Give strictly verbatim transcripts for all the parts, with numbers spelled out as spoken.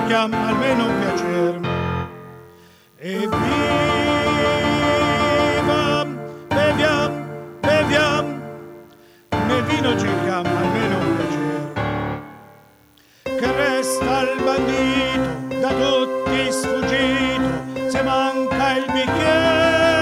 cerchiamo almeno un piacere. E viva, beviamo, beviamo, nel vino cerchiamo almeno un piacere. Che resta il bandito, da tutti sfuggito, se manca il bicchiere.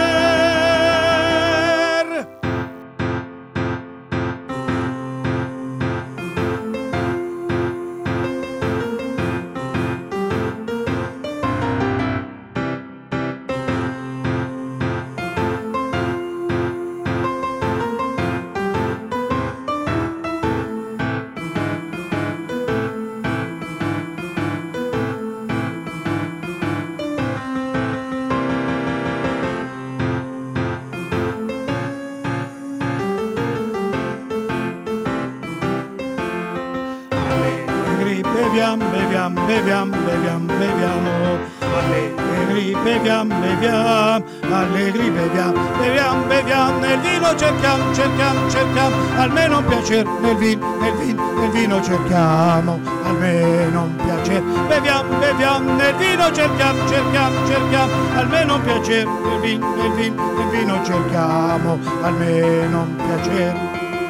Beviamo, beviamo, beviamo, beviamo, beviamo, allegri, beviamo, beviamo, allegri, beviamo, beviamo, beviamo, nel vino cerchiamo, cerchiamo, cerchiamo, almeno un piacere, nel vino, nel vino, nel vino cerchiamo, almeno un piacere, beviamo, beviamo, nel vino cerchiamo, cerchiamo, cerchiamo, almeno un piacere, nel vino, nel vino, nel vino cerchiamo, almeno un piacere.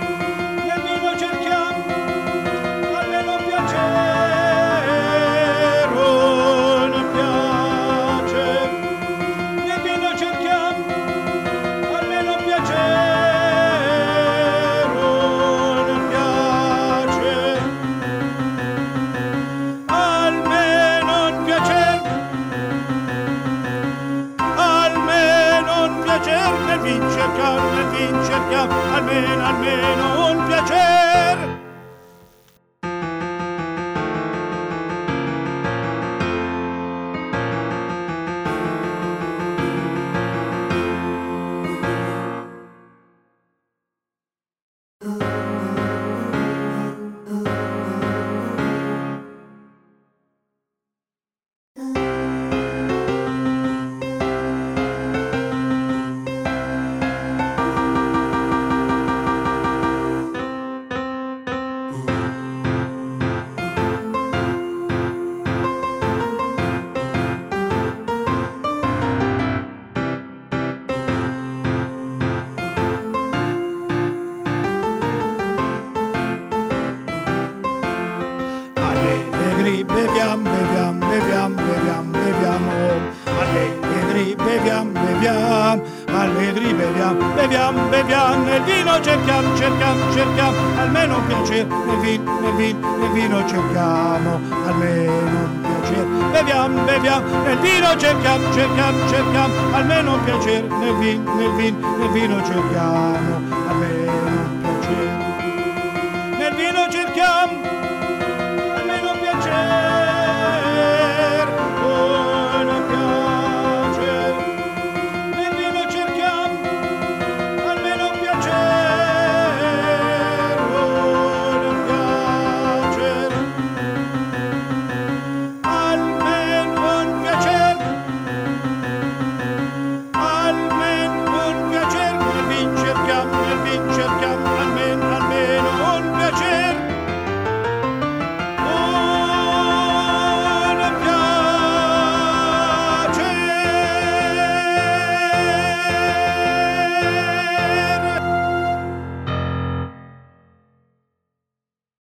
Nel vin cerchiamo, nel vin cerchiamo, almeno, almeno un piacere. Beviamo, beviamo, beviamo, beviamo, beviamo, allegri, beviamo, beviamo, allegri, beviamo, beviamo, beviamo, nel vino cerchiamo, cerchiamo, cerchiamo, almeno un piacere, nel vino, nel vino, nel vino cerchiamo, almeno un piacere, beviamo, beviamo, nel vino cerchiamo, cerchiamo, cerchiamo, almeno un piacere, nel vino, nel vino, nel vino cerchiamo, almeno un piacere.